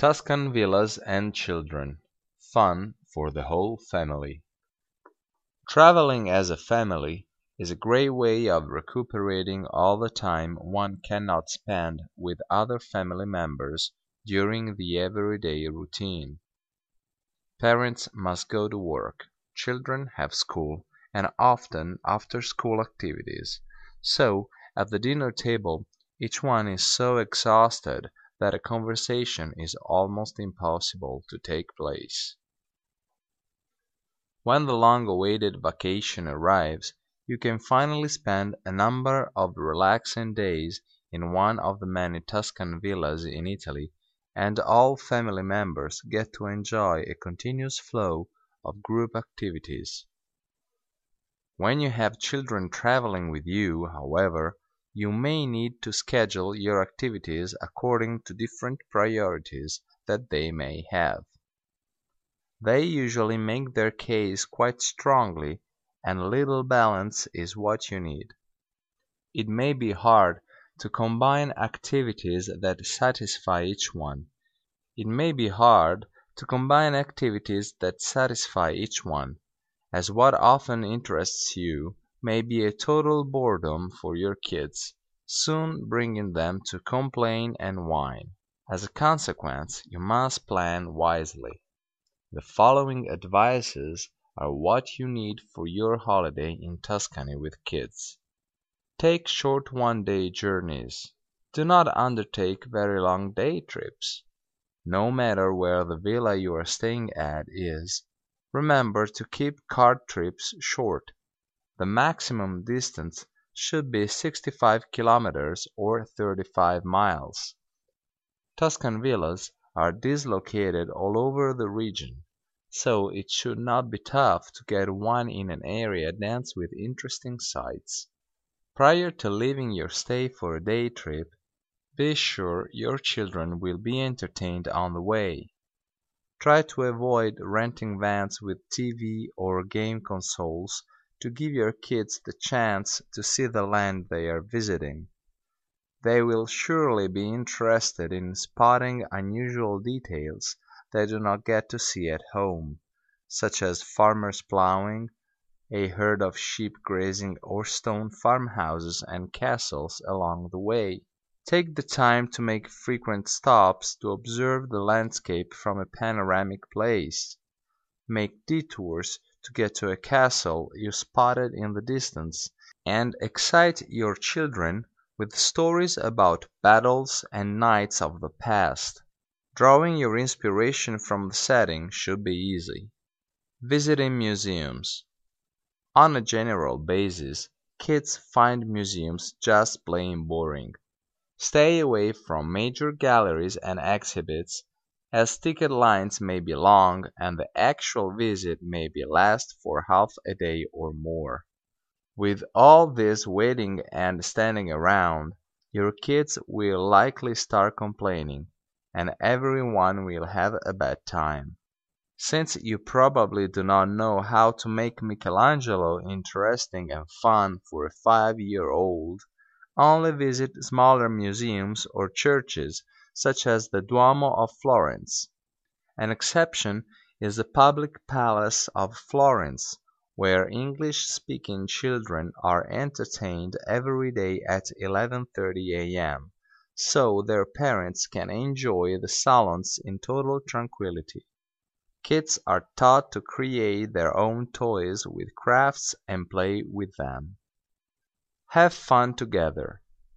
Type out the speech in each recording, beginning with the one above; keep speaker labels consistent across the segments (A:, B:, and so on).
A: Tuscan villas and children. Fun for the whole family. Traveling as a family is a great way of recuperating all the time one cannot spend with other family members during the everyday routine. Parents must go to work, children have school, and often after-school activities, so at the dinner table each one is so exhausted that a conversation is almost impossible to take place. When the long-awaited vacation arrives, you can finally spend a number of relaxing days in one of the many Tuscan villas in Italy, and all family members get to enjoy a continuous flow of group activities. When you have children traveling with you, however, you may need to schedule your activities according to different priorities that they may have. They usually make their case quite strongly, and a little balance is what you need. It may be hard to combine activities that satisfy each one. It may be hard to combine activities that satisfy each one, as what often interests you may be a total boredom for your kids, soon bringing them to complain and whine. As a consequence, you must plan wisely. The following advices are what you need for your holiday in Tuscany with kids. Take short one-day journeys. Do not undertake very long day trips. No matter where the villa you are staying at is, remember to keep cart trips short. The maximum distance should be 65 kilometers or 35 miles. Tuscan villas are dislocated all over the region, so it should not be tough to get one in an area dense with interesting sights. Prior to leaving your stay for a day trip, be sure your children will be entertained on the way. Try to avoid renting vans with TV or game consoles to give your kids the chance to see the land they are visiting. They will surely be interested in spotting unusual details they do not get to see at home, such as farmers plowing, a herd of sheep grazing or stone farmhouses and castles along the way. Take the time to make frequent stops to observe the landscape from a panoramic place. Make detours to get to a castle you spotted in the distance, and excite your children with stories about battles and knights of the past. Drawing your inspiration from the setting should be easy. Visiting museums. On a general basis, kids find museums just plain boring. Stay away from major galleries and exhibits, as ticket lines may be long and the actual visit may last for half a day or more. With all this waiting and standing around, your kids will likely start complaining, and everyone will have a bad time. Since you probably do not know how to make Michelangelo interesting and fun for a 5-year-old, only visit smaller museums or churches such as the Duomo of Florence. An exception is the public palace of Florence, where English-speaking children are entertained every day at 11:30 a.m., so their parents can enjoy the salons in total tranquillity. Kids are taught to create their own toys with crafts and play with them. Have fun together.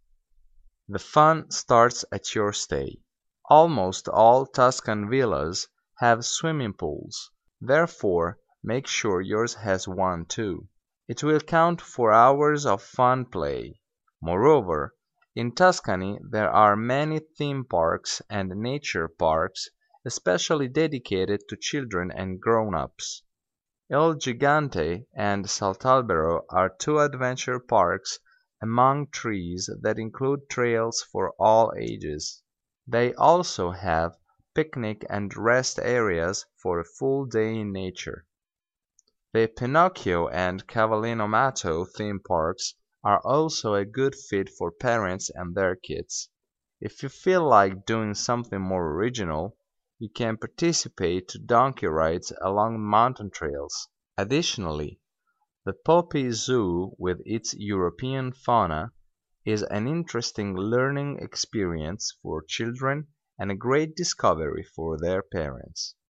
A: The fun starts at your stay. Almost all Tuscan villas have swimming pools, therefore make sure yours has one too. It will count for hours of fun play. Moreover, in Tuscany there are many theme parks and nature parks especially dedicated to children and grown-ups. Il Gigante and Saltalbero are two adventure parks among trees that include trails for all ages. They also have picnic and rest areas for a full day in nature. The Pinocchio and Cavallino Matto theme parks are also a good fit for parents and their kids. If you feel like doing something more original, you can participate to donkey rides along mountain trails. Additionally, the Poppy Zoo with its European fauna is an interesting learning experience for children and a great discovery for their parents.